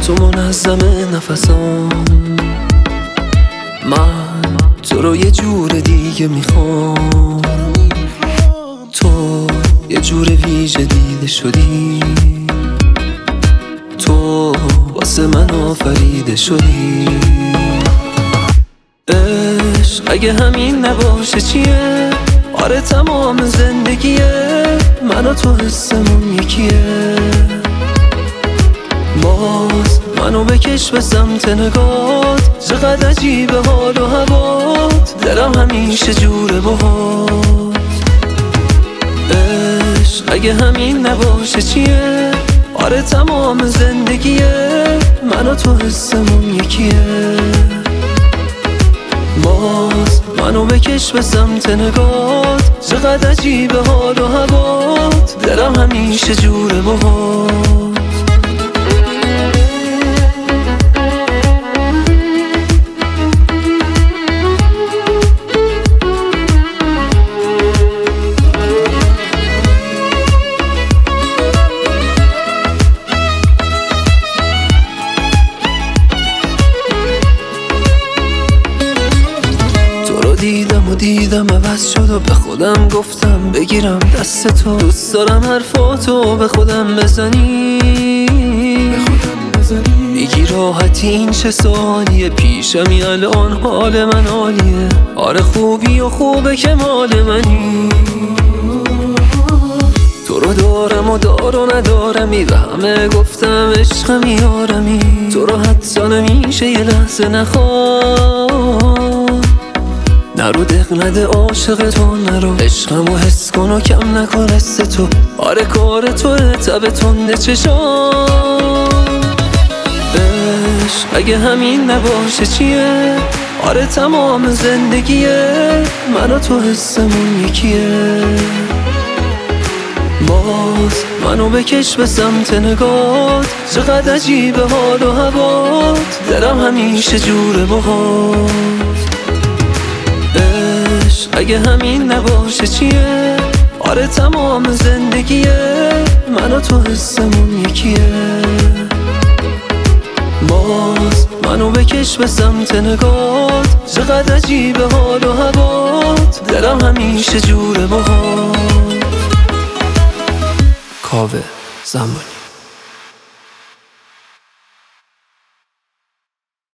تو منظم نفسام، من تو رو یه جور دیگه میخوام. تو یه جور ویژه دیده شدی، تو واسه من آفریده شدی. عشق اگه همین نباشه چیه؟ آره تمام زندگیه، من و تو حسمون یکیه. باز منو بکش به سمت نگات، چقدر عجیبه حال و هوات، دلم همیشه جوره باهات. عشق اگه همین نباشه چیه؟ آره تمام زندگیه، من و تو حسمون یکیه. باز منو بکش به سمت نگات، چقدر عجیبه حال و هوات، دلم همیشه جوره باهات. دیدم عوض شد و به خودم گفتم بگیرم دست تو. دوست دارم حرفاتو به خودم بزنی، میگی راحتی این چه سوالیه؟ پیشمی الان حال من عالیه، آره خوبی و خوبه که مال منی. تو رو دارم و دار و ندارمی، به همه گفتم عشقمی آرمی. تو رو حتی نمیشه یه لحظه نخواه، نرو دق نده عاشق تو، نرو عشقمو حس کن و کم نکن حس تو. آره کار توه تب تنده چشام. عشق اگه همین نباشه چیه؟ آره تمام زندگیه، من و تو حسمون یکیه. باز منو بکش به سمت نگات، چقدر عجیبه حال و هوات، دلم همیشه جوره باهات. اگه همین نباشه چیه؟ آره تمام زندگیه، من و تو حسمون یکیه. باز منو بکش به سمت نگات، چقدر عجیبه حال و هوات، دلم همیشه جوره باهات. کاوه زمانی.